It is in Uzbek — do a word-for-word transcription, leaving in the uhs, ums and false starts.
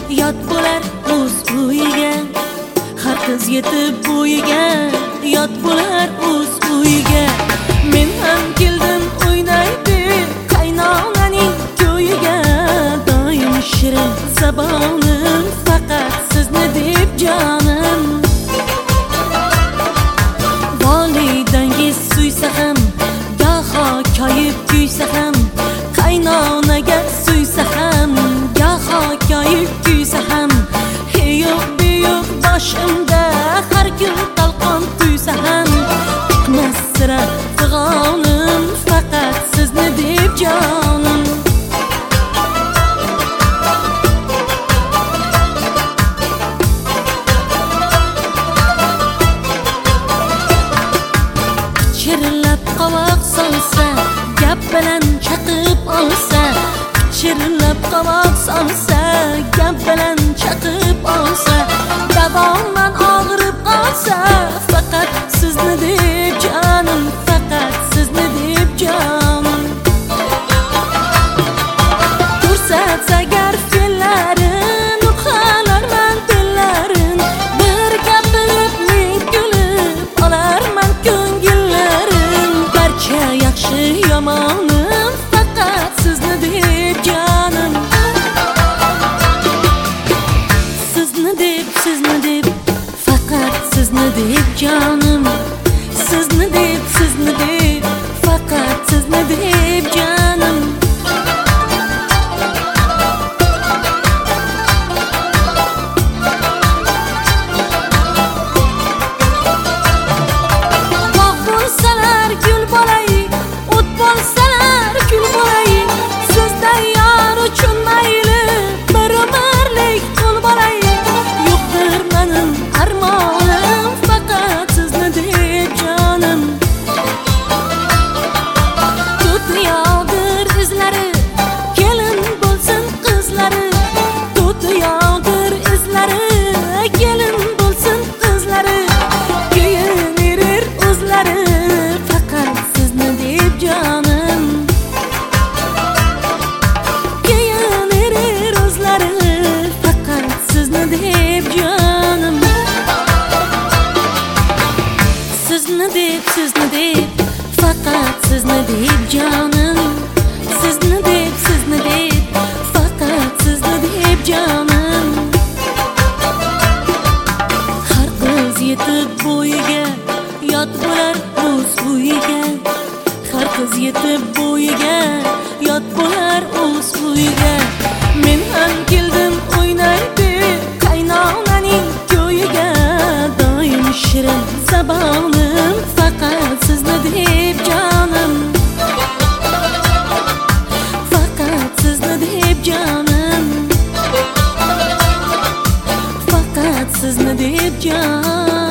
yot bo'lar o'z uyiga. Har qiz yetib bo'yiga yot bo'lar o'z uyiga. Men ham keldim o'ynaydi qaynonaning to'yiga. Doim shirin zabonim faqat sizni deb jonim. Volidangiz suysa ham, goho koyib kuysa ham, qaynonaga suysa ham, goho koyib kuysa ham, yo'q beyo'q boshimda har kun talqon tuysa ham, chiqmas sira fig'onim faqat sizni deb jonim. Pichirlab qovoq solsa, gap bilan chaqib olsa, pichirlab qovoq solsa, gap bilan chaqib olsa, davoman og'rib qolsa, faqat sizni deb jonim, faqat sizni deb jonim. Ko'rsatsa agar fe'llarin, uqalarman dillarin, bir gapirib men kulib olarman ko'ngillarin. Barcha yaxshi yomonim faqat sizni deb jonim. Sizni deb, sizni deb, faqat sizni deb jonim. Sizni deb, sizni deb, faqat sizni deb jonim. Bog' bo'lsalar gul bo'lay, o't bo'lsalar kul bo'lay, sizdan yor uchun mayli bir umrlik qul bo'lay. Yo'qdir mening armonim faqat sizni deb jonim. Tutuyog'dir izlari, kelin bo'lsin qizlari. Tutuyog'dir izlari, kelin bo'lsin qizlari. Kuyunerir o'zlari faqat sizni deb jonim. Kuyunerir o'zlari faqat sizni deb jonim. Sizni deb, sizni deb, faqat sizni deb jonim. Sizni deb, sizni deb, faqat sizni deb jonim. Har qiz yetib bo'yiga yot bo'lar o'z uyiga. Har qiz yetib bo'yiga yot bo'lar o'z uyiga. Men ham keldim o'ynaydi qaynonaning to'yiga. Doim shirin zabonim faqat sizni deb jonim. Faqat sizni deb jonim. Faqat sizni deb jonim.